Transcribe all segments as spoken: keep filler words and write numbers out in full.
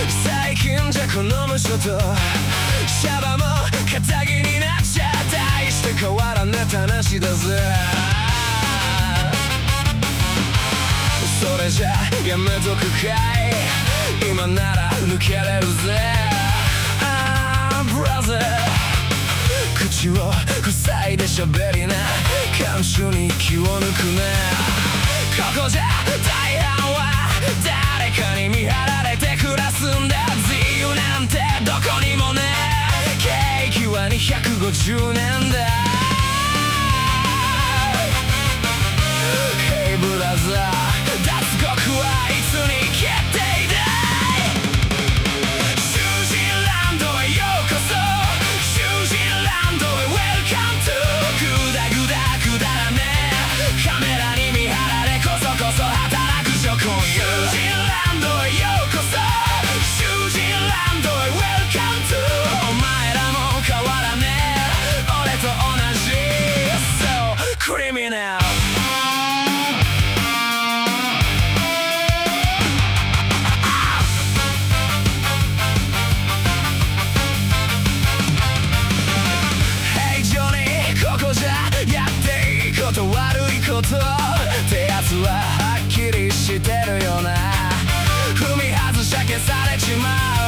最近じゃこの無所とシャバも肩着になっちゃ大して変わらねえ話だぜ。それじゃやめとくかい、今なら抜けれるぜ。ああブラザー、口を塞いで喋りな、看守に気を抜くね。ここじゃ大半は誰かに見張られて暮らすんだ。自由なんてどこにもねえ、景気はにひゃくごじゅうねんだ。 Hey ブラザー、脱獄はいつに決定だい。囚人ランドへようこそ、囚人ランドへ Welcome to グダグダくだらねえカメラに見張られこそこそ働く諸君よ。囚人ランドへようこそ、囚人ランドへ Welcome to お前らも変わらねえ俺と同じ So criminal。悪いことってやつははっきりしてるよな。踏み外しゃ消されちま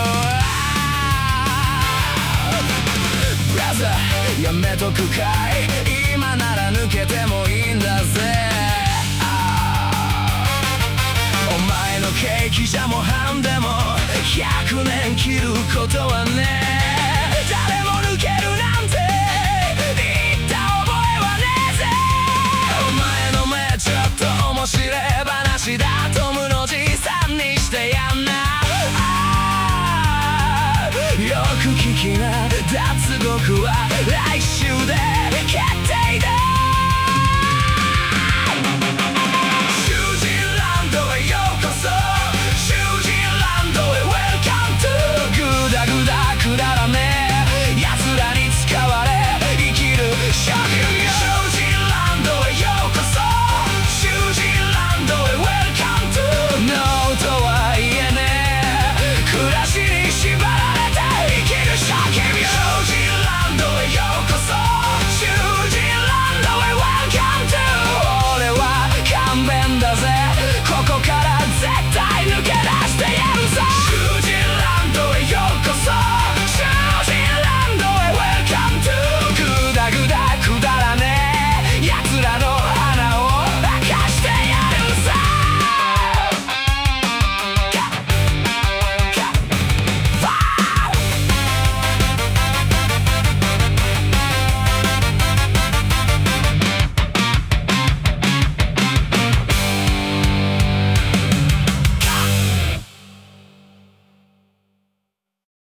う。ブラザーやめとくかい、今なら抜けてもいいんだぜ。お前の景気じゃ模範でもひゃくねん切ることはね、誰も抜けるな